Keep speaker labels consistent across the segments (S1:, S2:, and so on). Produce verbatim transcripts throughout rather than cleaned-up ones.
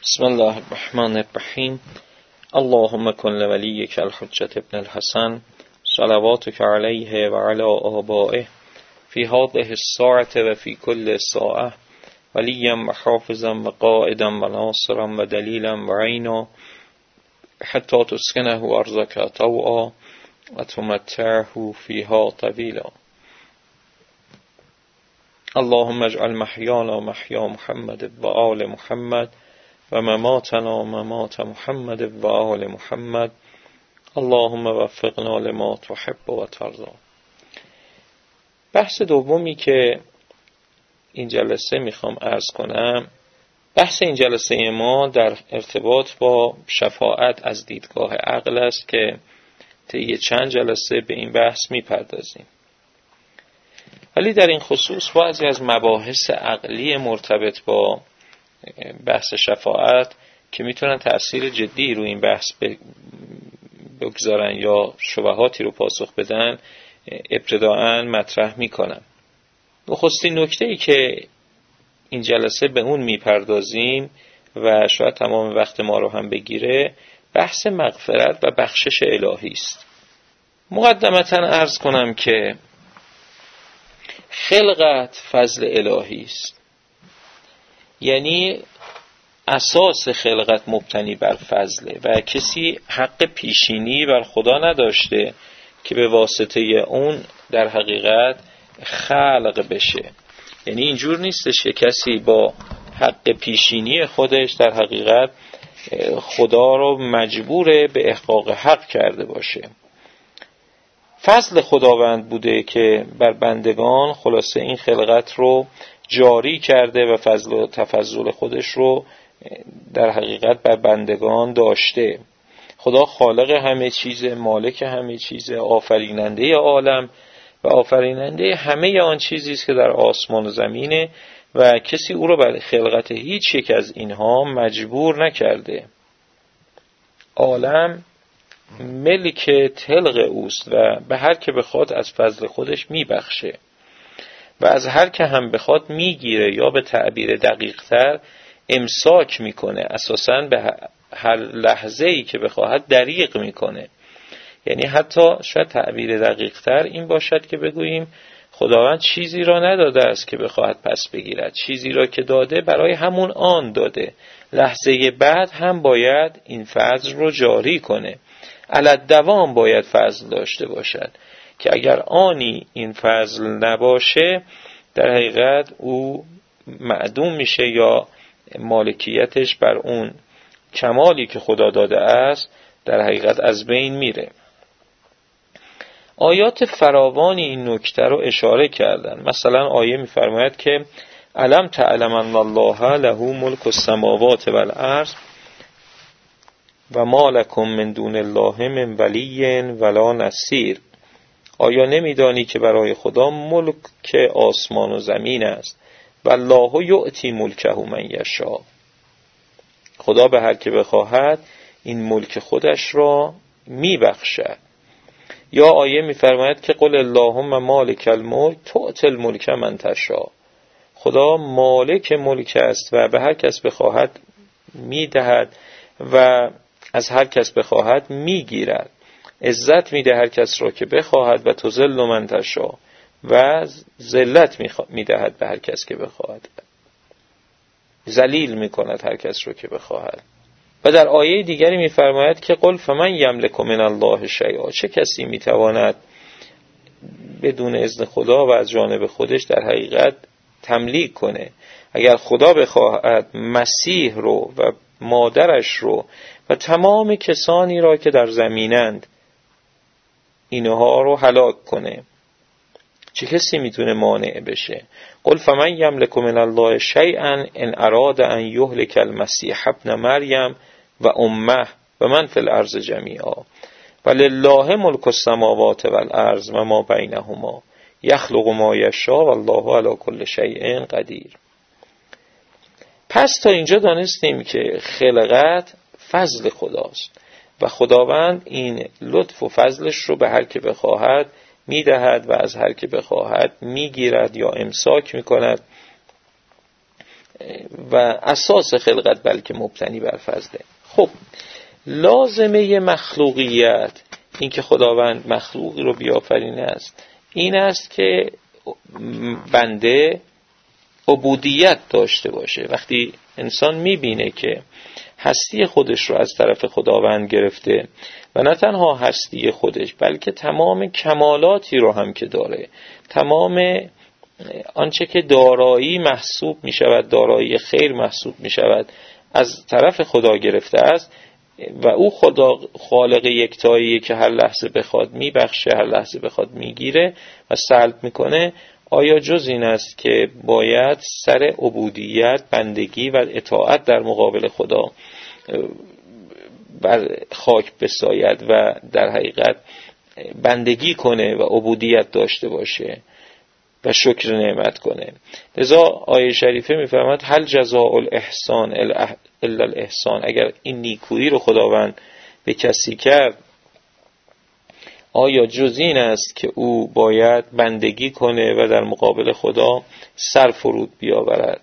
S1: بسم الله الرحمن الرحیم. اللهم کن لولیک الحجة ابن الحسن صلواتک علیه و علی آبائه فی هذه الساعة و فی کل ساعة ولیا و حافظا و قائدا و ناصرا و دلیلا و عینا حتی تسکنه ارضک طوعا و تمتعه فیها طویلا. اللهم اجعل محیانا محیا محمد و آل محمد و مماتنا ممات محمد و آل محمد. اللهم وفقنا لما تحب و ترضى. بحث دومی که این جلسه میخوام عرض کنم، بحث این جلسه ما در ارتباط با شفاعت از دیدگاه عقل است که طی چند جلسه به این بحث میپردازیم. ولی در این خصوص بعضی از مباحث عقلی مرتبط با بحث شفاعت که میتونن تأثیر جدی رو این بحث بگذارن یا شبهاتی رو پاسخ بدن، ابتداءً مطرح میکنم. نخستین نکته‌ای که این جلسه به اون میپردازیم و شاید تمام وقت ما رو هم بگیره، بحث مغفرت و بخشش الهی است. مقدمتاً عرض کنم که خلقت فضل الهی است، یعنی اساس خلقت مبتنی بر فضله و کسی حق پیشینی بر خدا نداشته که به واسطه اون در حقیقت خلق بشه. یعنی اینجور نیستش که کسی با حق پیشینی خودش در حقیقت خدا رو مجبور به احقاق حق کرده باشه. فضل خداوند بوده که بر بندگان خلاصه این خلقت رو جاری کرده و فضل و تفضل خودش رو در حقیقت بر بندگان داشته. خدا خالق همه چیز، مالک همه چیز، آفریننده عالم و آفریننده همه آن چیزی است که در آسمان و زمینه و کسی او رو بر خلقت هیچ یک از اینها مجبور نکرده. عالم ملک طلق اوست و به هر که بخواد از فضل خودش میبخشه و از هر که هم بخواد میگیره یا به تعبیر دقیق تر امساک میکنه. اساساً به هر لحظه‌ای که بخواهد دریغ میکنه. یعنی حتی شاید تعبیر دقیق تر این باشد که بگوییم خداوند چیزی را نداده است که بخواهد پس بگیرد، چیزی را که داده برای همون آن داده، لحظه بعد هم باید این فضل رو جاری کنه. علت دوام باید فضل داشته باشد که اگر آنی این فضل نباشه در حقیقت او معدوم میشه یا مالکیتش بر اون کمالی که خدا داده است در حقیقت از بین میره. آیات فراوانی این نکته رو اشاره کردن. مثلا آیه میفرماید که الم تعلم ان الله له ملک السماوات والارض و ما لکم من دون الله من ولی ولا نصیر. آیا نمیدانی که برای خدا ملک آسمان و زمین است؟ والله یؤتی ملکه من یشاء. خدا به هر که بخواهد این ملک خودش را میبخشد. یا آیه میفرماید که قل اللهم مالک الملک تؤتی الملک من تشاء. خدا مالک ملک است و به هر کس بخواهد میدهد و از هر کس بخواهد میگیرد. عزت میده هر کس را که بخواهد و تذل من تشاء و ذلت میدهد به هر کس که بخواهد، ذلیل میکند هر کس را که بخواهد. و در آیه دیگری میفرماید که قل فمن یملک من الله شیئا. چه کسی میتواند بدون اذن خدا و از جانب خودش در حقیقت تملیک کنه؟ اگر خدا بخواهد مسیح رو و مادرش رو و تمام کسانی را که در زمینند اینها رو هلاک کنه، چه کسی میتونه مانع بشه؟ قل فمن یملک من الله شیئا ان اراد ان یهلک المسیح ابن مریم و امه و من فی الارض جمیعا ولله ملک السماوات والارض و ما بینهما یخلق ما یشاء والله علی کل شیء قدیر. پس تا اینجا دانستیم که خلقت فضل خداست و خداوند این لطف و فضلش رو به هر که بخواهد میدهد و از هر که بخواهد میگیرد یا امساک میکند و اساس خلقت بلکه مبتنی بر فضله. خب لازمه مخلوقیت، این که خداوند مخلوقی رو بیافرینه است، این است که بنده عبودیت داشته باشه. وقتی انسان میبینه که هستی خودش رو از طرف خداوند گرفته و نه تنها هستی خودش بلکه تمام کمالاتی رو هم که داره، تمام آنچه که دارایی محسوب می شود، دارایی خیر محسوب می شود، از طرف خدا گرفته است و او خدا خالق یکتاییه که هر لحظه بخواد میبخشه، هر لحظه بخواد میگیره و سلب میکنه. آیا جز این است که باید سر عبودیت، بندگی و اطاعت در مقابل خدا بر خاک بساید و در حقیقت بندگی کنه و عبودیت داشته باشه و شکر نعمت کنه؟ لذا آیه شریفه میفرماد هل جزاء الاحسان الا الاحسان. اگر این نیکویی رو خداوند به کسی کرد، آیا جز این است که او باید بندگی کنه و در مقابل خدا سر فرود بیاورد؟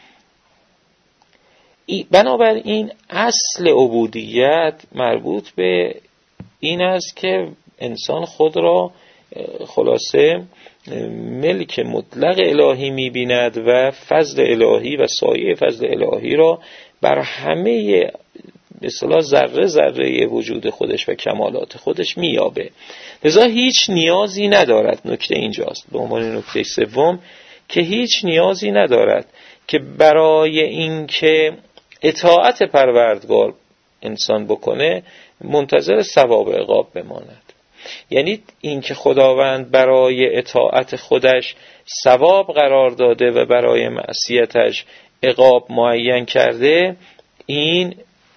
S1: بنابراین اصل عبودیت مربوط به این است که انسان خود را خلاصه ملک مطلق الهی می‌بیند و فضل الهی و سایه فضل الهی را بر همه به اصطلاح ذره ذره وجود خودش و کمالات خودش می‌یابه. لذا هیچ نیازی ندارد، نکته اینجاست به عنوان نکته سوم، که هیچ نیازی ندارد که برای اینکه اطاعت پروردگار انسان بکنه منتظر ثواب عقاب بماند. یعنی این که خداوند برای اطاعت خودش ثواب قرار داده و برای معصیتش عقاب معین کرده، این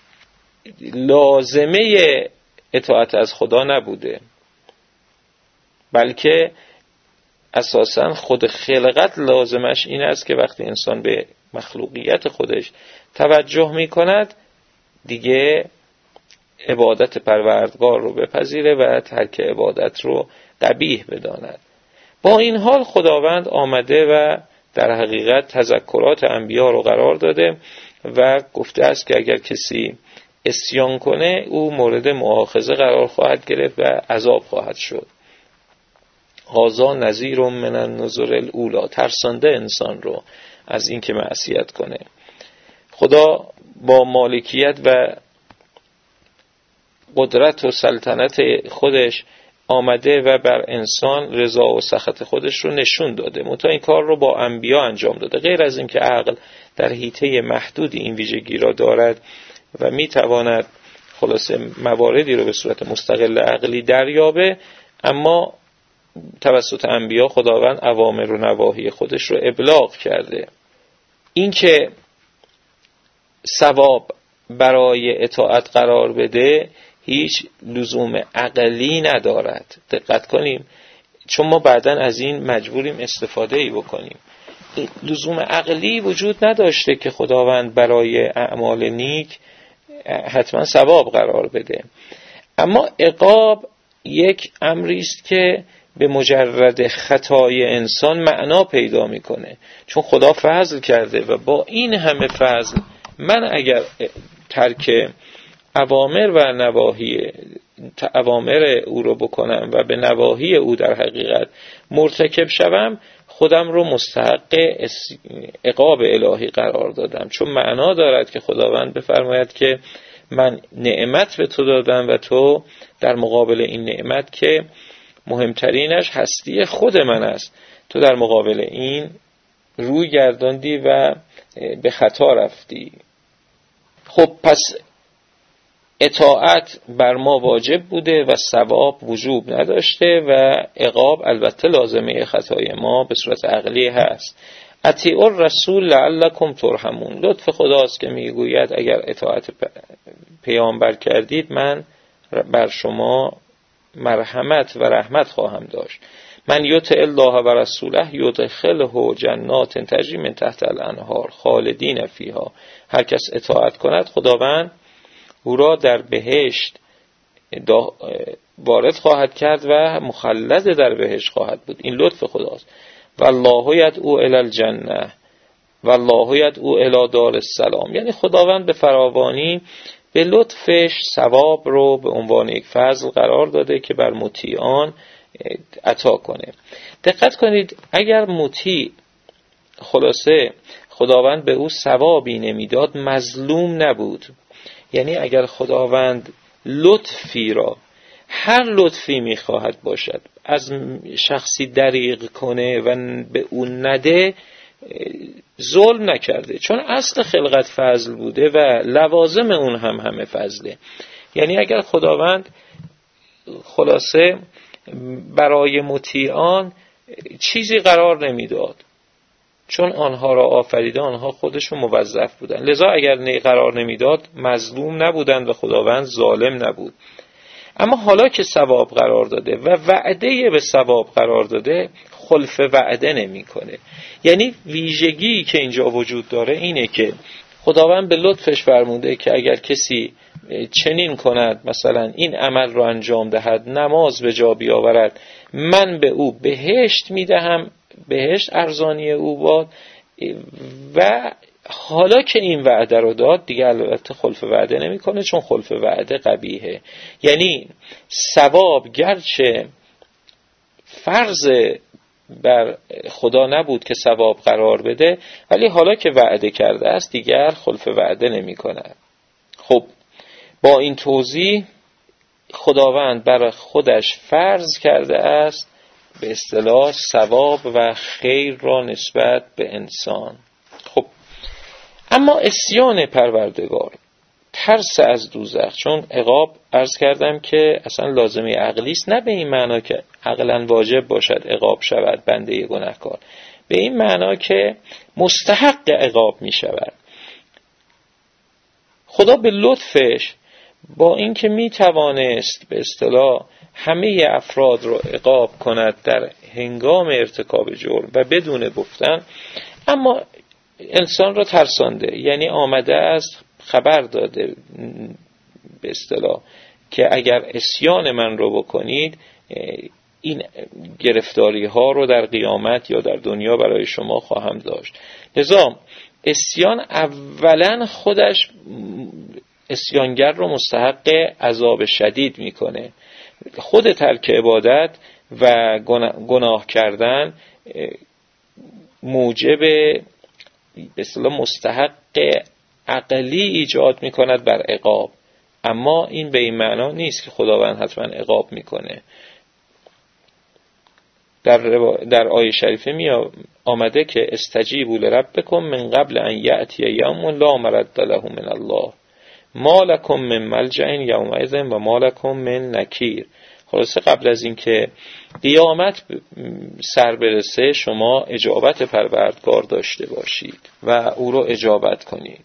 S1: لازمه اطاعت از خدا نبوده، بلکه اساساً خود خلقت لازمش این است که وقتی انسان به مخلوقیت خودش توجه می کند دیگه عبادت پروردگار رو بپذیره و ترک عبادت رو قبیح بداند. با این حال خداوند آمده و در حقیقت تذکرات انبیا رو قرار داده و گفته است که اگر کسی عصیان کنه او مورد مؤاخذه قرار خواهد گرفت و عذاب خواهد شد. هذا نذیر من النذر الاولی، ترسانده انسان رو از این که معصیت کنه. خدا با مالکیت و قدرت و سلطنت خودش آمده و بر انسان رضا و سخط خودش رو نشون داده، منتها این کار رو با انبیا انجام داده. غیر از این که عقل در حیطه محدودی این ویژگی را دارد و میتواند خلاصه مواردی رو به صورت مستقل عقلی دریابه، اما توسط انبیا خداوند اوامر و نواهی خودش رو ابلاغ کرده. این که ثواب برای اطاعت قرار بده هیچ لزوم عقلی ندارد. دقت کنیم، چون ما بعداً از این مجبوریم استفاده ای بکنیم. لزوم عقلی وجود نداشته که خداوند برای اعمال نیک حتما ثواب قرار بده، اما عقاب یک امری است که به مجرد خطای انسان معنا پیدا میکنه، چون خدا فضل کرده و با این همه فضل من اگر ترک اوامر و نواهی اوامر او رو بکنم و به نواهی او در حقیقت مرتکب شوم، خودم رو مستحق عقاب الهی قرار دادم. چون معنا دارد که خداوند بفرماید که من نعمت به تو دادم و تو در مقابل این نعمت که مهمترینش هستی خود من است، تو در مقابل این روی گرداندی و به خطا رفتی. خب پس اطاعت بر ما واجب بوده و ثواب وجوب نداشته و عقاب البته لازمه خطای ما به صورت عقلی هست. اطیعوا الرسول لعلکم ترحمون. لطف خداست که میگوید اگر اطاعت پیامبر کردید من بر شما مرحمت و رحمت خواهم داشت. من یطع الله و رسوله یدخله جنات تجری من تحت الانهار خالدین فیها. هر کس اطاعت کند خداوند او را در بهشت وارد خواهد کرد و مخلد در بهشت خواهد بود. این لطف خداست. والله یدعو الی الجنه والله یدعو الی دار السلام. یعنی خداوند به فراوانی به لطفش ثواب رو به عنوان یک فضل قرار داده که بر مطیعان عطا کنه. دقت کنید اگر مطیع خلاصه خداوند به او ثوابی نمیداد مظلوم نبود. یعنی اگر خداوند لطفی را، هر لطفی میخواهد باشد، از شخصی دریغ کنه و به اون نده، ظلم نکرده، چون اصل خلقت فضل بوده و لوازم اون هم همه فضله. یعنی اگر خداوند خلاصه برای مطیعان چیزی قرار نمیداد، چون آنها را آفریده آنها خودشون موظف بودن، لذا اگر قرار نمیداد مظلوم نبودند و خداوند ظالم نبود. اما حالا که ثواب قرار داده و وعده به ثواب قرار داده، خلف وعده نمی کنه. یعنی ویژگی که اینجا وجود داره اینه که خداوند به لطفش فرموده که اگر کسی چنین کند، مثلا این عمل رو انجام دهد، نماز به جا بیاورد، من به او بهشت میدهم، بهشت ارزانی او باد. و حالا که این وعده رو داد دیگه البته خلف وعده نمی کنه، چون خلف وعده قبیحه. یعنی ثواب گرچه فرض بر خدا نبود که ثواب قرار بده، ولی حالا که وعده کرده است دیگر خلف وعده نمی کنه. خب با این توضیح خداوند برای خودش فرض کرده است به اصطلاح ثواب و خیر را نسبت به انسان. خب اما عصیان پروردگار، ترس از دوزخ، چون عقاب عرض کردم که اصلا لازمه عقلی است، نه به این معنا که عقلا واجب باشد عقاب شود بنده گناهکار، به این معنا که مستحق عقاب می شود. خدا به لطفش با اینکه می توانست به اصطلاح همه افراد رو عقاب کند در هنگام ارتکاب جرم و بدون گفتن، اما انسان را ترسانده. یعنی آمده است خبر داده به اصطلاح که اگر عصیان من رو بکنید این گرفتاری ها رو در قیامت یا در دنیا برای شما خواهم داشت. لذا عصیان اولا خودش عصیانگر رو مستحق عذاب شدید میکنه. خود ترک عبادت و گناه کردن موجب به اصطلاح مستحق عقلی ایجاد میکند بر عقاب، اما این به این معنا نیست که خداوند حتما عقاب میکنه. در در آیه شریفه می آمده که استجیبوا لربکم من قبل ان یأتی یوم لا مرد له من الله ما لکم من ملجأ یومئذ و ما لکم من نکیر. خلاصه قبل از اینکه قیامت سر برسه شما اجابت پروردگار داشته باشید و او رو اجابت کنید.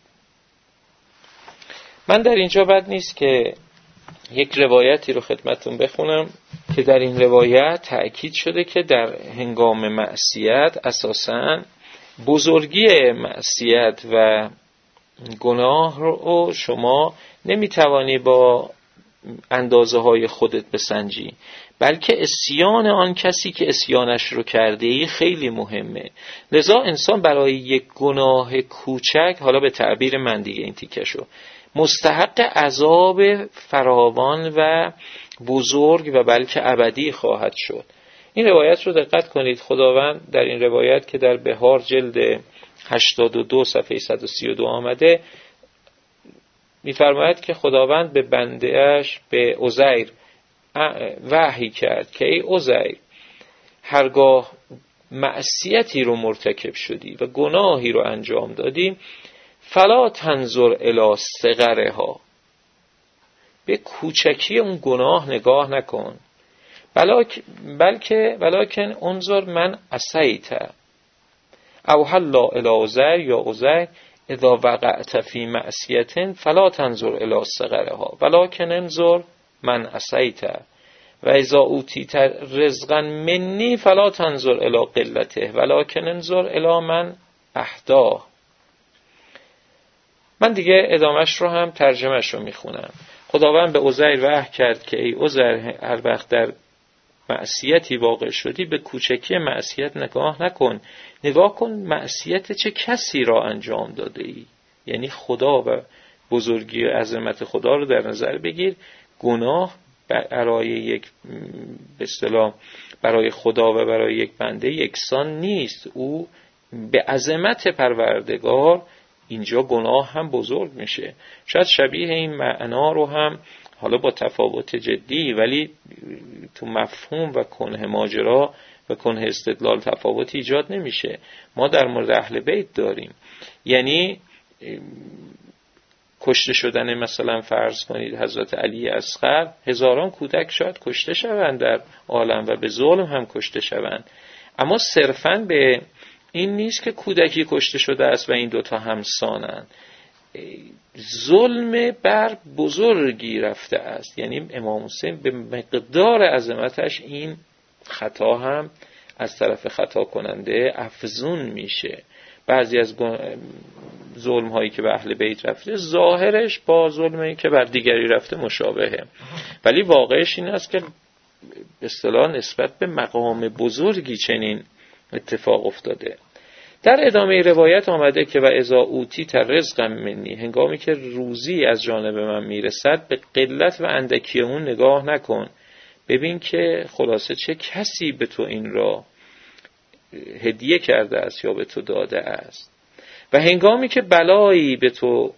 S1: من در اینجا بد نیست که یک روایتی رو خدمتتون بخونم که در این روایت تأکید شده که در هنگام معصیت اساساً بزرگی معصیت و گناه رو شما نمیتوانی با اندازه های خودت بسنجی، بلکه عصیان آن کسی که عصیانش رو کرده ای خیلی مهمه. لذا انسان برای یک گناه کوچک، حالا به تعبیر من دیگه این تیکشو، مستحق عذاب فراوان و بزرگ و بلکه ابدی خواهد شد. این روایت رو دقت کنید. خداوند در این روایت که در بهار جلد هشتاد و دو صفحه صد و سی و دو آمده می‌فرماید که خداوند به بنده‌اش به عزیر وحی کرد که ای عزیر، هرگاه معصیتی رو مرتکب شدی و گناهی رو انجام دادی، فلا تنظر الی صغرها، به کوچکی اون گناه نگاه نکن، بلکه ولکن انظر من عصیت او حلا الی عزیر یا عزیر اذا وقعت فی معصیة فلا تنظر الی صغرها ولکن انظر من عصیت و اذا اوتیت رزقا منی فلا تنظر الی قلته ولکن انظر الی من اهداه. من دیگه ادامش رو هم ترجمهش رو میخونم. خداوند به عزیر وحی کرد که ای عزیر، هر وقت در معصیتی واقع شدی به کوچکی معصیت نگاه نکن، نگاه کن معصیت چه کسی را انجام داده ای. یعنی خدا و بزرگی و عظمت خدا رو در نظر بگیر. گناه برای یک به اصطلاح برای خدا و برای یک بنده یکسان نیست. او به عظمت پروردگار اینجا گناه هم بزرگ میشه. شاید شبیه این معنا رو هم حالا با تفاوت جدی ولی تو مفهوم و کنه ماجرا و کنه استدلال تفاوتی ایجاد نمیشه. ما در مورد اهل بیت داریم، یعنی کشته شدن مثلا فرض کنید حضرت علی اصغر، هزاران کودک شاید کشته شوند در عالم و به ظلم هم کشته شوند، اما صرفاً به این نیست که کودکی کشته شده است و این دوتا همسانند. ظلم بر بزرگی رفته است. یعنی امام حسین به مقدار عظمتش این خطا هم از طرف خطا کننده افزون میشه. بعضی از ظلم هایی که به اهل بیت رفته ظاهرش با ظلمی که بر دیگری رفته مشابهه، ولی واقعش این است که به اصطلاح نسبت به مقام بزرگی چنین اتفاق افتاده. در ادامه روایت آمده که و اذا اوتیت رزقا منی، هنگامی که روزی از جانب من میرسد به قلت و اندکی اون نگاه نکن، ببین که خلاصه چه کسی به تو این را هدیه کرده است یا به تو داده است. و هنگامی که بلایی به تو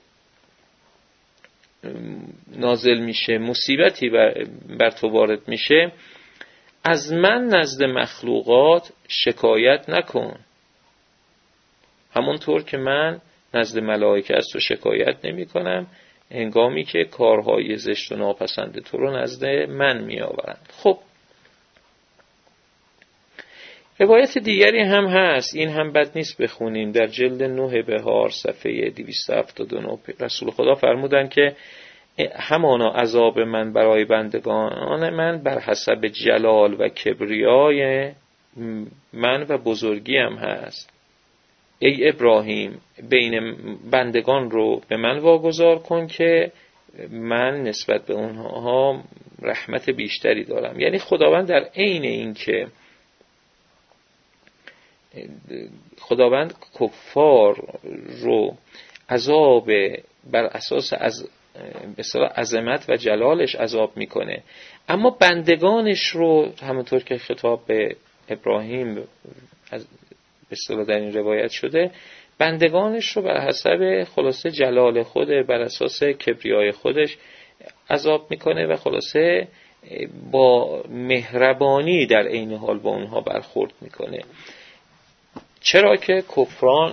S1: نازل میشه، مصیبتی بر تو وارد میشه، از من نزد مخلوقات شکایت نکن، همونطور که من نزد ملائکه از تو شکایت نمی کنم هنگامی که کارهای زشت و ناپسند تو رو نزد من می آورند. خب روایت دیگری هم هست، این هم بد نیست بخونیم. در جلد نه بهار صفحه دویست و هفتاد و نه رسول خدا فرمودند که همانا عذاب من برای بندگان من بر حسب جلال و کبریای من و بزرگیم هست. ای ابراهیم بین بندگان رو به من واگذار کن که من نسبت به اونها رحمت بیشتری دارم. یعنی خداوند در عین این که خداوند کفار رو عذاب بر اساس از به اصطلاح عظمت و جلالش عذاب میکنه، اما بندگانش رو همونطور که خطاب به ابراهیم به اصطلاح در این روایت شده، بندگانش رو بر حسب خلاصه جلال خود، بر اساس کبریای خودش عذاب میکنه و خلاصه با مهربانی در عین حال با اونها برخورد میکنه. چرا که کفران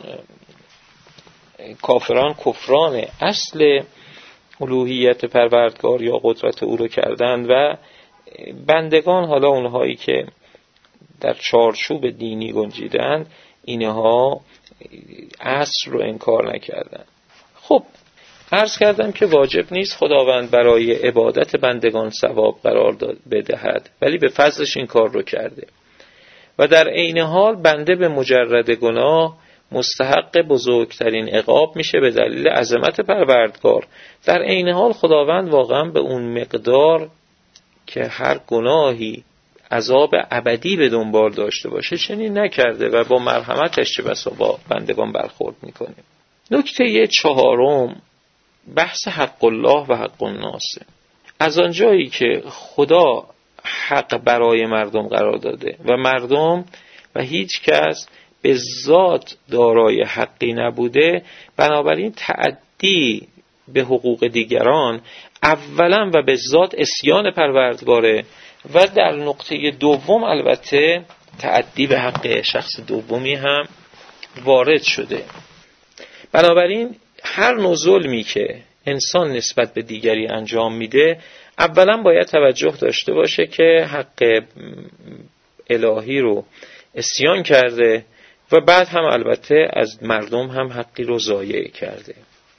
S1: کافران کفران اصل الوهیت پروردگار یا قدرت او رو کردند و بندگان، حالا اونهایی که در چارچوب دینی گنجیدند، اینها اصل رو انکار نکردند. خب عرض کردم که واجب نیست خداوند برای عبادت بندگان ثواب قرار بدهد، ولی به فضلش این کار رو کرده و در عین حال بنده به مجرد گناه مستحق بزرگترین عقاب میشه به دلیل عظمت پروردگار. در عین حال خداوند واقعا به اون مقدار که هر گناهی عذاب ابدی به دنبال داشته باشه چنین نکرده و با مرحمتش چه بسا با بندگان برخورد میکنه. نکته چهارم بحث حق الله و حق الناس. از آنجایی که خدا حق برای مردم قرار داده و مردم و هیچ کس به ذات دارای حقی نبوده، بنابراین تعدی به حقوق دیگران اولا و به ذات عصیان پروردگاره و در نقطه دوم البته تعدی به حق شخص دومی هم وارد شده. بنابراین هر نوع ظلمی که انسان نسبت به دیگری انجام میده اولا باید توجه داشته باشه که حق الهی رو عصیان کرده و بعد هم البته از مردم هم حقی رو ضایع کرده.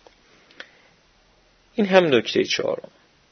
S1: این هم نکته چهارم.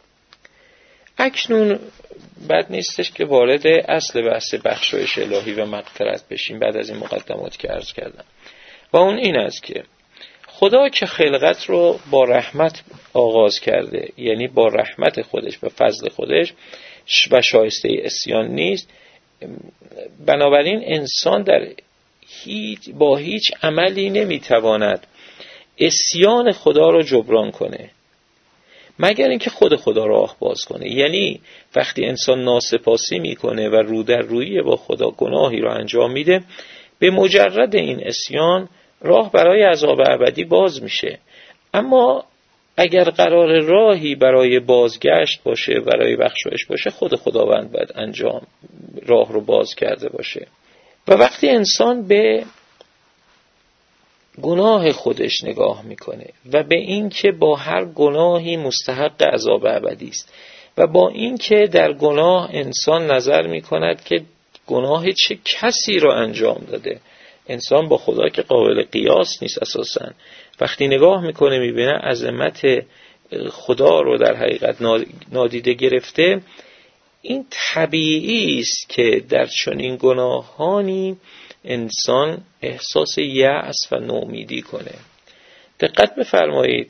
S1: اکنون بد نیستش که وارد اصل بحث بخشایش الهی و مغفرت بشیم بعد از این مقدمات که عرض کردم، و اون این است که خدا که خلقت رو با رحمت آغاز کرده، یعنی با رحمت خودش و فضل خودش و شایسته عصیان نیست، بنابراین انسان در هیچ با هیچ عملی نمیتواند عصیان خدا رو جبران کنه مگر اینکه خود خدا راه باز کنه. یعنی وقتی انسان ناسپاسی میکنه و رو در رویه با خدا گناهی رو انجام میده، به مجرد این عصیان راه برای عذاب ابدی باز میشه. اما اگر قرار راهی برای بازگشت باشه، برای بخشایش باشه، خود خداوند باید انجام راه رو باز کرده باشه. و وقتی انسان به گناه خودش نگاه میکنه و به این که با هر گناهی مستحق عذاب ابدی است و با این که در گناه انسان نظر میکند که گناه چه کسی رو انجام داده، انسان با خدا که قابل قیاس نیست اساساً، وقتی نگاه میکنه میبینه عظمت خدا رو در حقیقت نادیده گرفته، این طبیعی است که در چنین گناهانی انسان احساس یأس و نومیدی کنه. دقت بفرمایید،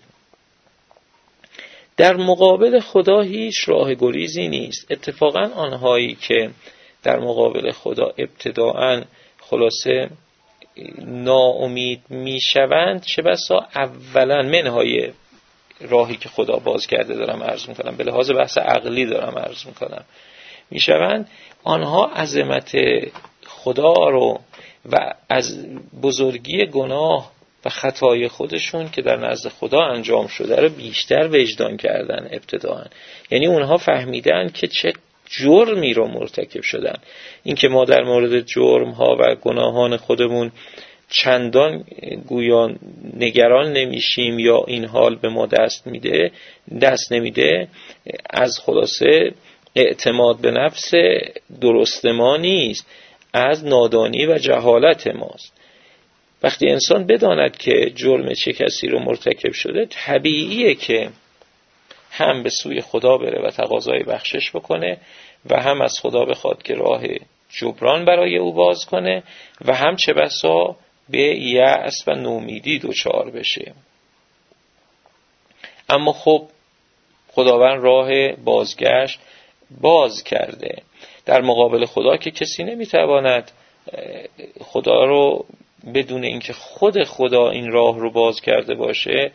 S1: در مقابل خدا هیچ راه گریزی نیست. اتفاقا آنهایی که در مقابل خدا ابتداءً خلاصه ناامید میشوند، چه بسا اولا منهای راهی که خدا باز کرده دارم عرض میکنم، به لحاظ بحث عقلی دارم عرض میکنم، میشوند آنها عظمت خدا رو و از بزرگی گناه و خطای خودشون که در نزد خدا انجام شده رو بیشتر وجدان کردن ابتداءً. یعنی اونها فهمیدن که چه جرمی رو مرتکب شدن. این که ما در مورد جرم ها و گناهان خودمون چندان گویا نگران نمیشیم یا این حال به ما دست میده دست نمیده، از خلاصه اعتماد به نفس درست ما نیست، از نادانی و جهالت ماست. وقتی انسان بداند که جرم چه کسی رو مرتکب شده، طبیعیه که هم به سوی خدا بره و تقاضای بخشش بکنه و هم از خدا بخواد که راه جبران برای او باز کنه و هم چه بسا به یأس و نومیدی دچار بشه. اما خب خداوند راه بازگشت باز کرده. در مقابل خدا که کسی نمیتواند خدا رو بدون اینکه خود خدا این راه رو باز کرده باشه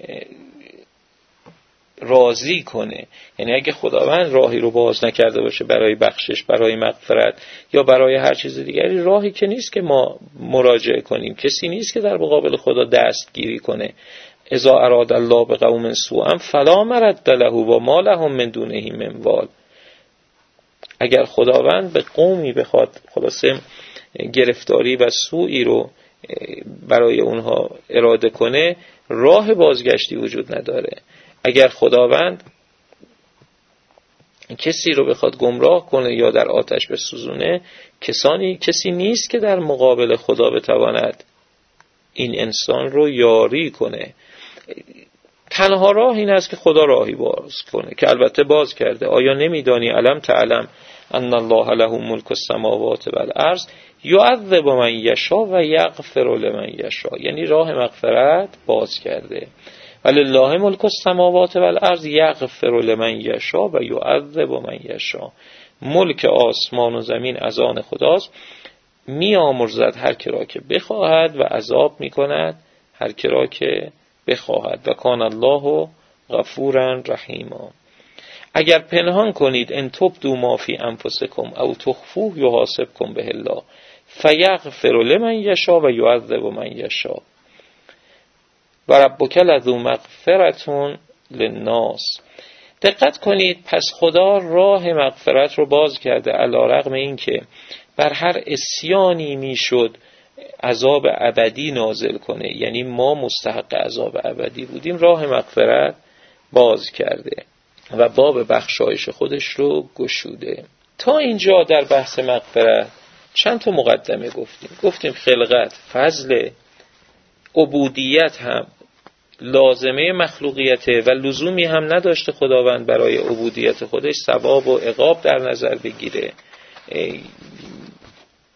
S1: راضی کنه. یعنی اگه خداوند راهی رو باز نکرده باشه برای بخشش، برای مغفرت یا برای هر چیز دیگری، راهی که نیست که ما مراجعه کنیم، کسی نیست که در مقابل خدا دستگیری کنه. اذا اراد الله بقوم سوءا فلا مرد له و ما لهم من دونه من وال. اگر خداوند به قومی بخواد خلاصه گرفتاری و سوئی رو برای اونها اراده کنه، راه بازگشتی وجود نداره. اگر خداوند کسی رو بخواد گمراه کنه یا در آتش بسوزونه، کسانی کسی نیست که در مقابل خدا بتواند این انسان رو یاری کنه. تنها راه این است که خدا راهی باز کنه که البته باز کرده. آیا نمیدانی علم تعلم ان الله له ملک السماوات و الارض یعذب من یشاء و یغفر لمن یشاء. یعنی راه مغفرت باز کرده. ولله ملک السماوات و الارض یغفر لمن یشاء و یعذب من یشاء. ملک آسمان و زمین از آن خداست، می آمرزد هر که را که بخواهد و عذاب می کند هر که را که بخواهد. و کان الله غفورا رحیما. اگر پنهان کنید ان تبدوا ما فی انفسکم او تخفوه یحاسبکم به الله فیغفر لمن یشاء و یعذب من یشاء و ربک لذو مغفرة للناس. دقت کنید، پس خدا راه مغفرت رو باز کرده، علی رغم این که بر هر عصیانی میشد عذاب ابدی نازل کنه، یعنی ما مستحق عذاب ابدی بودیم، راه مغفرت باز کرده و باب بخشایش خودش رو گشوده. تا اینجا در بحث مغفرت چند تا مقدمه گفتیم. گفتیم خلقت، فضل، عبودیت هم لازمه مخلوقیته و لزومی هم نداشته خداوند برای عبودیت خودش ثواب و عقاب در نظر بگیره.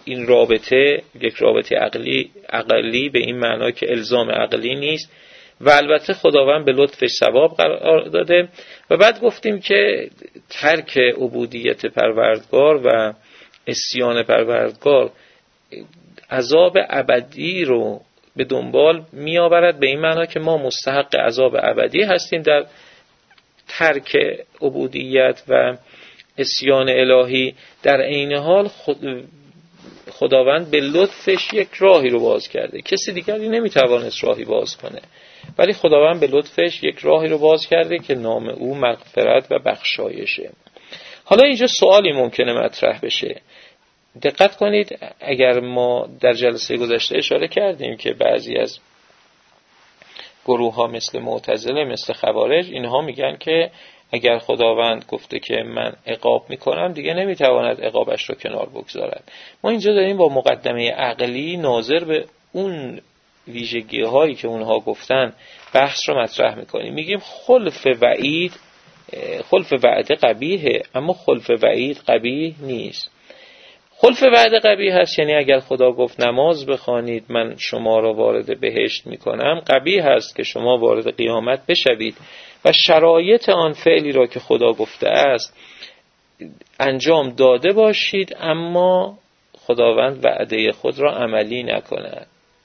S1: این رابطه یک رابطه عقلی عقلی به این معنا که الزام عقلی نیست و البته خداوند به لطفش ثواب قرار داده. و بعد گفتیم که ترک عبودیت پروردگار و عصیان پروردگار عذاب ابدی رو به دنبال می آورد، به این معنا که ما مستحق عذاب ابدی هستیم در ترک عبودیت و عصیان الهی. در عین حال خود خداوند به لطفش یک راهی رو باز کرده، کسی دیگری نمیتوانست راهی باز کنه، ولی خداوند به لطفش یک راهی رو باز کرده که نام او مغفرت و بخشایشه. حالا اینجا سوالی ممکنه مطرح بشه. دقت کنید، اگر ما در جلسه گذشته اشاره کردیم که بعضی از گروه ها مثل معتزله، مثل خوارج، اینها میگن که اگر خداوند گفته که من عقاب میکنم دیگه نمیتواند عقابش رو کنار بگذارد. ما اینجا داریم با مقدمه عقلی ناظر به اون ویژگی هایی که اونها گفتن بحث رو مطرح میکنیم. میگیم خلف وعید، خلف وعده قبیحه، اما خلف وعید قبیح نیست. خلف وعده قبیح هست، یعنی اگر خدا گفت نماز بخوانید من شما را وارد بهشت میکنم، قبیح هست که شما وارد قیامت بشوید و شرایط آن فعلی را که خدا گفته است انجام داده باشید اما خداوند وعده خود را عملی نکند.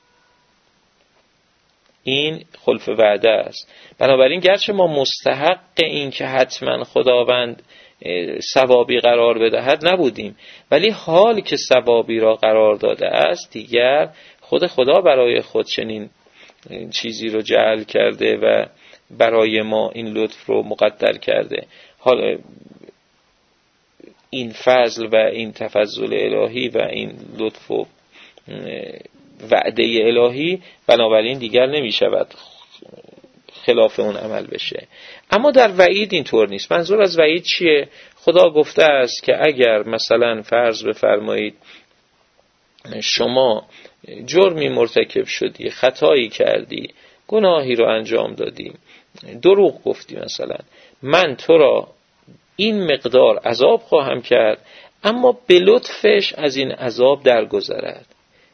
S1: این خلف وعده است. بنابراین گرچه ما مستحق این که حتما خداوند ثوابی قرار بدهد نبودیم، ولی حال که ثوابی را قرار داده است دیگر خود خدا برای خود چنین چیزی رو جعل کرده و برای ما این لطف رو مقدر کرده. حال این فضل و این تفضل الهی و این لطف و وعده الهی بنابراین دیگر نمی شود خلاف اون عمل بشه. اما در وعید اینطور نیست. منظور از وعید چیه؟ خدا گفته است که اگر مثلا فرض بفرمایید شما جرمی مرتکب شدی، خطایی کردی، گناهی رو انجام دادی، دروغ گفتی، مثلا من تو را این مقدار عذاب خواهم کرد اما به لطفش از این عذاب درگذرد.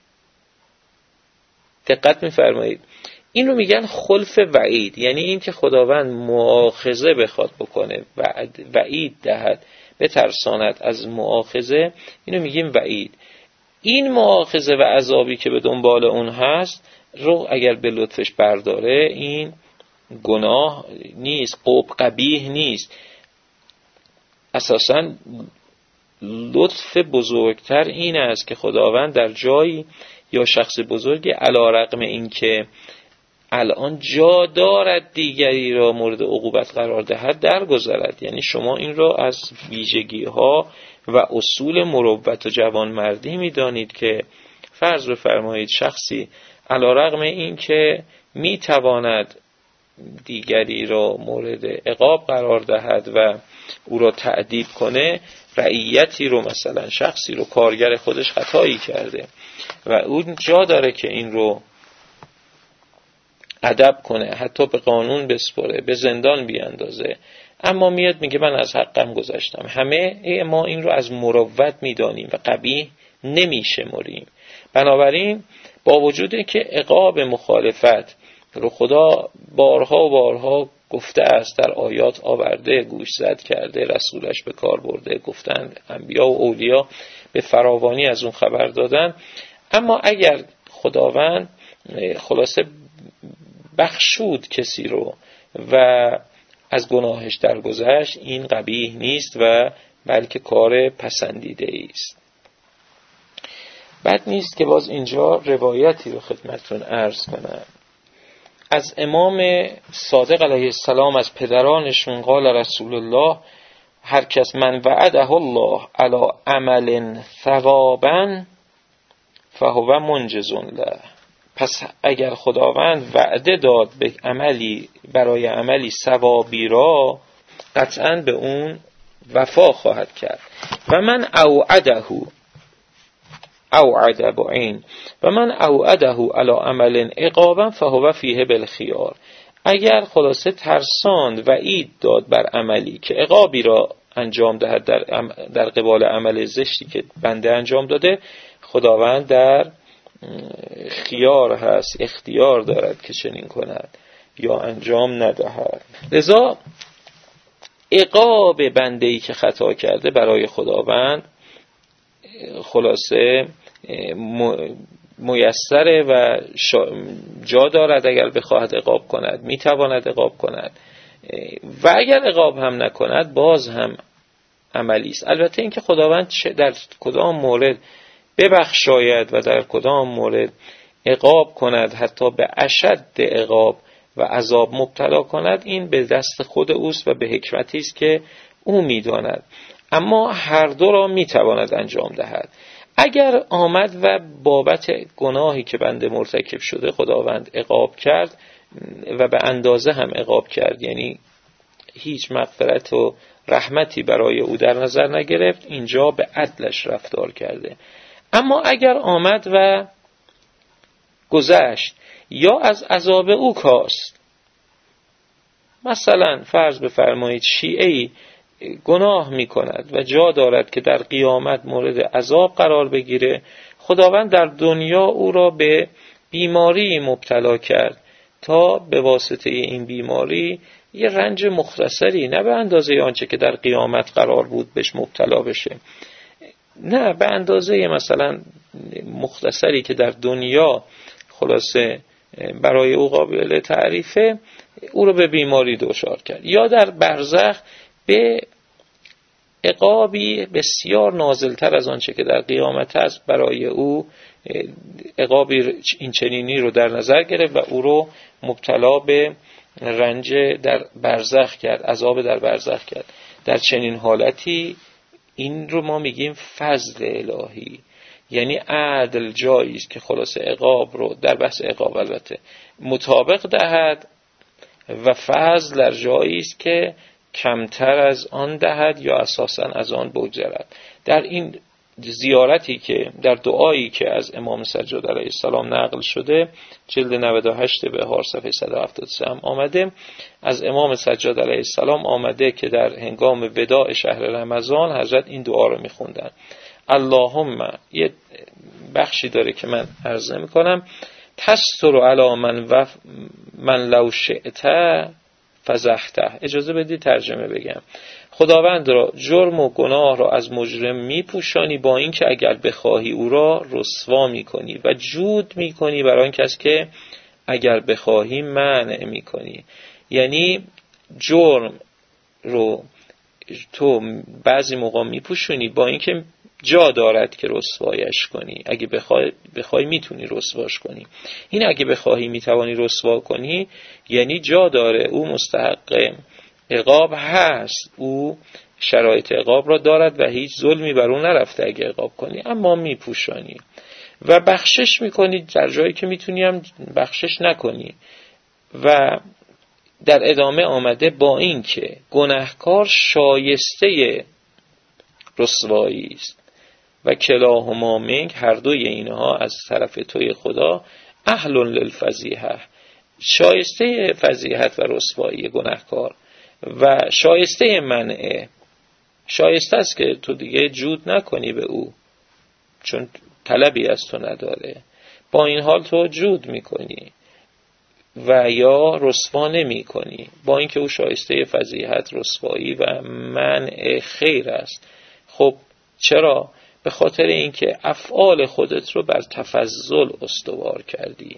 S1: دقت می‌فرمایید، این رو میگن خلف وعید، یعنی این که خداوند مؤاخذه بخواد بکنه، وعید دهد، بترساند از مؤاخذه، اینو میگیم وعید. این مؤاخذه و عذابی که به دنبال اون هست رو اگر به لطفش برداره این گناه نیست، قوب قبیح نیست. اساساً لطف بزرگتر این است که خداوند در جایی یا شخص بزرگی علی رغم این که الان جا دارد دیگری را مورد عقوبت قرار دهد درگذرد. یعنی شما این را از ویژگی ها و اصول مروت و جوانمردی می دانید که فرض بفرمایید شخصی علی رغم این که می تواند دیگری را مورد عقاب قرار دهد و او را تعذیب کنه، رعیتی رو مثلا شخصی رو کارگر خودش خطایی کرده و اون جا داره که این رو ادب کنه، حتی به قانون بسپره، به زندان بیاندازه، اما میاد میگه من از حقم گذشتم. همه ما این رو از مروت میدانیم و قبیح نمیشمریم. بنابراین با وجود که عقاب مخالفت رو خدا بارها و بارها گفته است، در آیات آورده، گوش زد کرده، رسولش به کار برده، گفتند انبیا و اولیا به فراوانی از اون خبر دادن، اما اگر خداوند خلاصه بخشود کسی رو و از گناهش درگذشت، این قبیح نیست و بلکه کار پسندیده است. بد نیست که باز اینجا روایتی رو خدمتتون عرض کنم از امام صادق علیه السلام، از پدرانشون. قال رسول الله هر کس من وعده الله علی عمل ثوابا فهو منجز له. پس اگر خداوند وعده داد به عملی، برای عملی ثوابی را، قطعاً به اون وفا خواهد کرد. و من اوعده اوعده با این و من اوعده علی عمل عقابا فهو فیه بالخیار. اگر خلاصه ترساند وعید داد بر عملی که عقابی را انجام دهد در, در قبال عمل زشتی که بنده انجام داده، خداوند در خیار هست، اختیار دارد که چنین کند یا انجام ندهد. لذا عقاب بنده‌ای که خطا کرده برای خداوند خلاصه میسره و جا دارد، اگر بخواهد عقاب کند میتواند عقاب کند و اگر عقاب هم نکند باز هم عملی است. البته اینکه خداوند در کدام مورد ببخشاید و در کدام مورد عقاب کند، حتی به اشد عقاب و عذاب مبتلا کند، این به دست خود اوست و به حکمتی است که او میداند، اما هر دو را میتواند انجام دهد. اگر آمد و بابت گناهی که بنده مرتکب شده خداوند عقاب کرد و به اندازه هم عقاب کرد، یعنی هیچ مغفرت و رحمتی برای او در نظر نگرفت، اینجا به عدلش رفتار کرده. اما اگر آمد و گذشت یا از عذاب او کاست، مثلا فرض بفرمایید شیعه‌ای گناه می کند و جا دارد که در قیامت مورد عذاب قرار بگیره، خداوند در دنیا او را به بیماری مبتلا کرد تا به واسطه این بیماری یه رنج مختصری، نه به اندازه آنچه که در قیامت قرار بود بهش مبتلا بشه، نه به اندازه مثلا مختصری که در دنیا خلاصه برای او قابل تعریفه، او رو به بیماری دچار کرد، یا در برزخ به عقابی بسیار نازلتر از آنچه که در قیامت است برای او عقابی این چنینی رو در نظر گرفت و او رو مبتلا به رنج در برزخ کرد، عذاب در برزخ کرد. در چنین حالتی این رو ما میگیم فضل الهی، یعنی عدل جایی است که خلاصه عقاب رو در بحث عقاب البته مطابق دهد و فضل در جایی است که کمتر از آن دهد یا اساساً از آن بگذرد. در این زیارتی که در دعایی که از امام سجاد علیه السلام نقل شده، جلد نود و هشت بهار صفحه صد و هفتاد و سه هم آمده، از امام سجاد علیه السلام آمده که در هنگام وداع شهر رمضان حضرت این دعا رو میخوندن: اللهم، یه بخشی داره که من عرض نمی‌کنم، تستر علی من و من لو شئت فضحته. اجازه بدید ترجمه بگم. خداوند را جرم و گناه را از مجرم میپوشانی با اینکه اگر بخواهی او را رسوا میکنی و جود میکنی برای آن کس که اگر بخواهی منع میکنی. یعنی جرم رو تو بعضی موقع میپوشونی با اینکه جا دارد که رسوایش کنی، اگه بخوای بخوای میتونی رسواش کنی. این اگه بخواهی میتوانی رسوا کنی یعنی جا داره، او مستحق عقاب هست، او شرایط عقاب را دارد و هیچ ظلمی بر اون نرفته اگه عقاب کنی، اما میپوشانی و بخشش میکنی در جایی که میتونی هم بخشش نکنی. و در ادامه آمده با این که گناهکار شایسته رسوایی است و کلاهما منک، هر دوی اینها از طرف توی خدا، اهل للفضیحه، شایسته فضیحت و رسوایی گناهکار و شایسته منعه، شایسته است که تو دیگه جود نکنی به او چون طلبی از تو نداره، با این حال تو جود میکنی و یا رسوا نمی کنی، با اینکه او شایسته فضیحت، رسوایی و منع خیر است. خب چرا؟ به خاطر اینکه افعال خودت رو بر تفضل استوار کردی،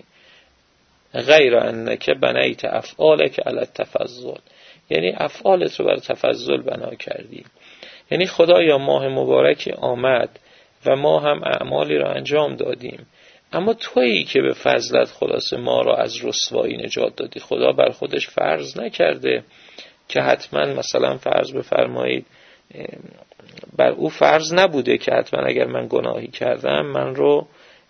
S1: غیر انک بنیت افعالک علی التفضل، یعنی افعالت رو بر تفضل بنا کردی. یعنی خدایا ماه مبارکی آمد و ما هم اعمالی را انجام دادیم، اما تویی که به فضلت خلاص ما را از رسوایی نجات دادی. خدا بر خودش فرض نکرده که حتما مثلا فرض بفرمایید بر او فرض نبوده که حتما اگر من گناهی کردم من رو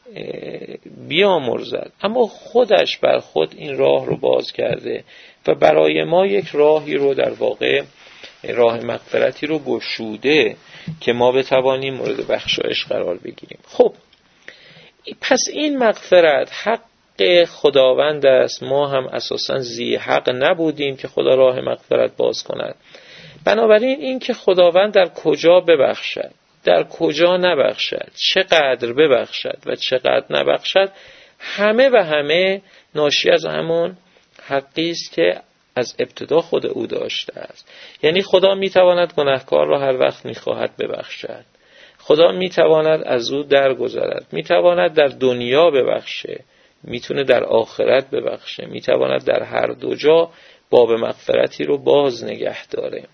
S1: بیامرزد، اما خودش بر خود این راه رو باز کرده و برای ما یک راهی رو در واقع راه مغفرتی رو گشوده که ما بتوانیم مورد بخشایش قرار بگیریم. خب پس این مغفرت حق خداوند است، ما هم اساساً ذی حق نبودیم که خدا راه مغفرت باز کند. بنابراین این که خداوند در کجا ببخشد در کجا نبخشد، چقدر ببخشد و چقدر نبخشد، همه و همه ناشی از همون حقی است که از ابتدا خود او داشته است. یعنی خدا میتواند گناهکار را هر وقت میخواهد ببخشد، خدا میتواند از او درگذرد، میتواند در دنیا ببخشه، میتونه در آخرت ببخشه، میتواند در هر دو جا باب مغفرتی رو باز نگه داره.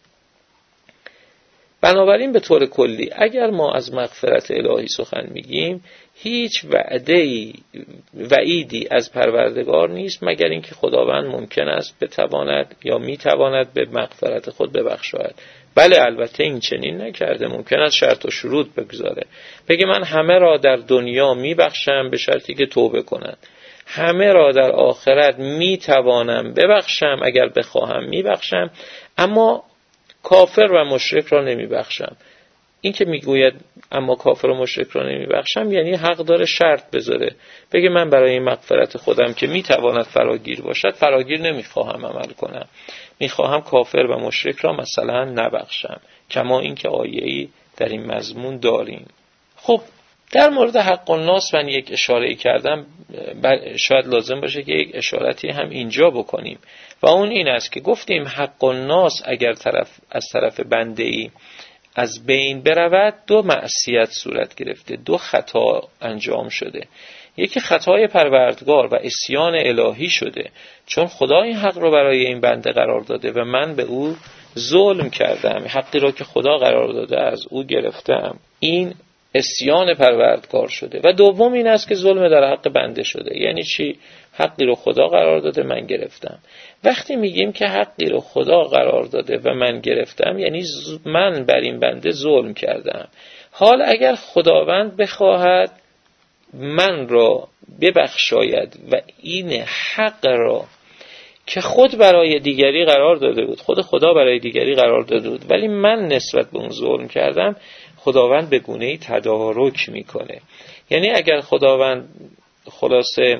S1: بنابراین به طور کلی اگر ما از مغفرت الهی سخن میگیم، هیچ وعده‌ای وعیدی از پروردگار نیست مگر اینکه خداوند ممکن است بتواند یا میتواند به مغفرت خود ببخشد. بله البته این چنین نکرده، ممکن است شرط و شروط بگذاره، بگه من همه را در دنیا میبخشم به شرطی که توبه کنند، همه را در آخرت میتوانم ببخشم، اگر بخواهم میبخشم، اما کافر و مشرک را نمیبخشم. این که میگوید اما کافر و مشرک را نمیبخشم یعنی حق داره شرط بذاره، بگه من برای مغفرت خودم که میتواند فراگیر باشد فراگیر نمیخواهم عمل کنم، میخواهم کافر و مشرک را مثلا نبخشم، کما اینکه آیه‌ای در این مضمون داریم. خب در مورد حق الناس من یک اشاره کردم، شاید لازم باشه که یک اشارتی هم اینجا بکنیم و اون این است که گفتیم حق الناس اگر طرف از طرف بنده‌ای از بین برود دو معصیت صورت گرفته، دو خطا انجام شده. یکی خطای پروردگار و عصیان الهی شده، چون خدا این حق رو برای این بنده قرار داده و من به او ظلم کردم، حقی را که خدا قرار داده از او گرفتم، این عصیان پروردگار شده. و دوم این است که ظلم در حق بنده شده. یعنی چی؟ حقی رو خدا قرار داده من گرفتم. وقتی میگیم که حقی رو خدا قرار داده و من گرفتم یعنی من بر این بنده ظلم کردم. حال اگر خداوند بخواهد من را ببخشاید و این حق را که خود برای دیگری قرار داده بود، خود خدا برای دیگری قرار داده بود، ولی من نسبت به اون ظلم کردم، خداوند به گونه‌ای تدارک میکنه. یعنی اگر خداوند خلاصه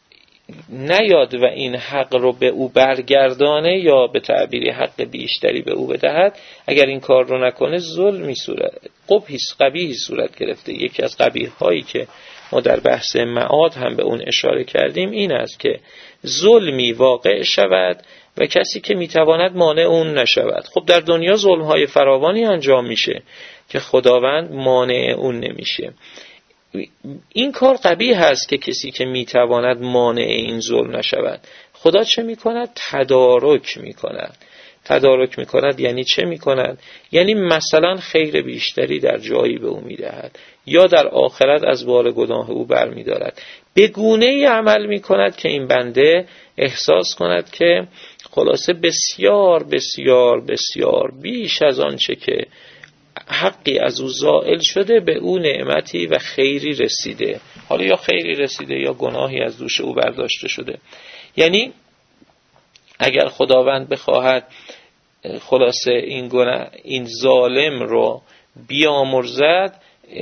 S1: نیاد و این حق رو به او برگردانه یا به تعبیری حق بیشتری به او بدهد، اگر این کار رو نکنه ظلمی صورت قبیح قبیح صورت گرفته. یکی از قبیح هایی که ما در بحث معاد هم به اون اشاره کردیم این است که ظلمی واقع شود و کسی که میتواند مانع اون نشود. خب در دنیا ظلم های فراوانی انجام میشه که خداوند مانع اون نمیشه. این کار قبیح هست که کسی که میتواند مانع این ظلم نشود. خدا چه میکند؟ تدارک میکند. تدارک میکند یعنی چه میکند؟ یعنی مثلا خیر بیشتری در جایی به او میدهد یا در آخرت از بار گناه او برمیدارد. به گونه‌ای عمل میکند که این بنده احساس کند که خلاصه بسیار بسیار بسیار بیش از آن چه که حقی از او زائل شده به او نعمتی و خیری رسیده. حالا یا خیری رسیده یا گناهی از دوش او برداشته شده. یعنی اگر خداوند بخواهد خلاصه این گناه این ظالم رو بیامرزد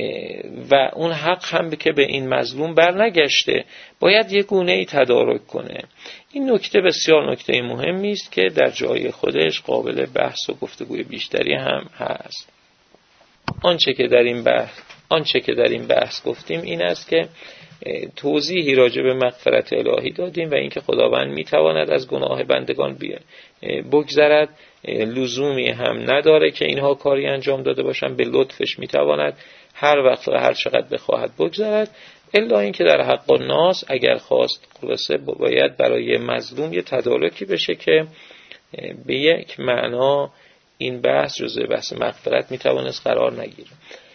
S1: و اون حق هم که به این مظلوم برنگشته، باید یک گونه‌ای تدارک کنه. این نکته بسیار نکته مهمی است که در جای خودش قابل بحث و گفتگوی بیشتری هم هست. آنچه که در این بحث آنچه که در این بحث گفتیم این است که توضیحی راجع به مغفرت الهی دادیم و اینکه خداوند میتواند از گناه بندگان بگذرد، لزومی هم نداره که اینها کاری انجام داده باشن، به لطفش میتواند هر وقت و هر چقدر بخواهد بگذرد، الا اینکه در حق الناس اگر خواست خلاصه باید برای مظلوم یه تدارکی بشه که به یک معنا این بحث جزء بحث مغفرت میتوانست قرار نگیره.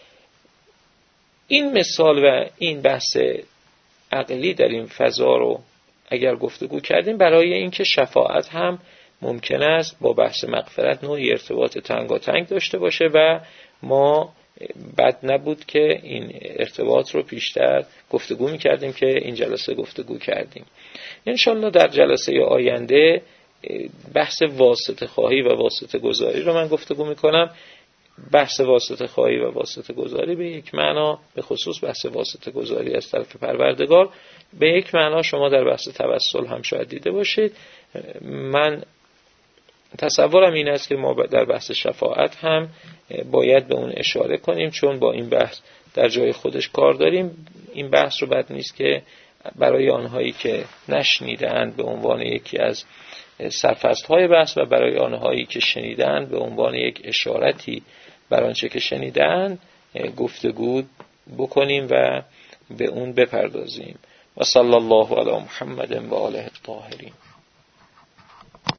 S1: این مثال و این بحث عقلی در این فضا رو اگر گفتگو کردیم برای اینکه شفاعت هم ممکن است با بحث مغفرت نوعی ارتباط تنگاتنگ داشته باشه و ما بد نبود که این ارتباط رو پیشتر گفتگو میکردیم که این جلسه گفتگو کردیم. انشالله در جلسه آینده بحث واسطه خواهی و واسطه گذاری رو من گفتگو میکنم. بحث واسطه خواهی و واسطه گذاری به یک معنا، به خصوص بحث واسطه گذاری از طرف پروردگار، به یک معنا شما در بحث توسل هم شاید دیده باشید. من تصورم این است که ما در بحث شفاعت هم باید به اون اشاره کنیم، چون با این بحث در جای خودش کار داریم. این بحث رو بد نیست که برای آنهایی که نشنیدند به عنوان یکی از سرفصل‌های بحث و برای آنهایی که شنیدند به عنوان یک اشارتی بر آنچه که شنیدند گفتگو بکنیم و به اون بپردازیم. و صلی الله علی محمد و آله الطاهرین.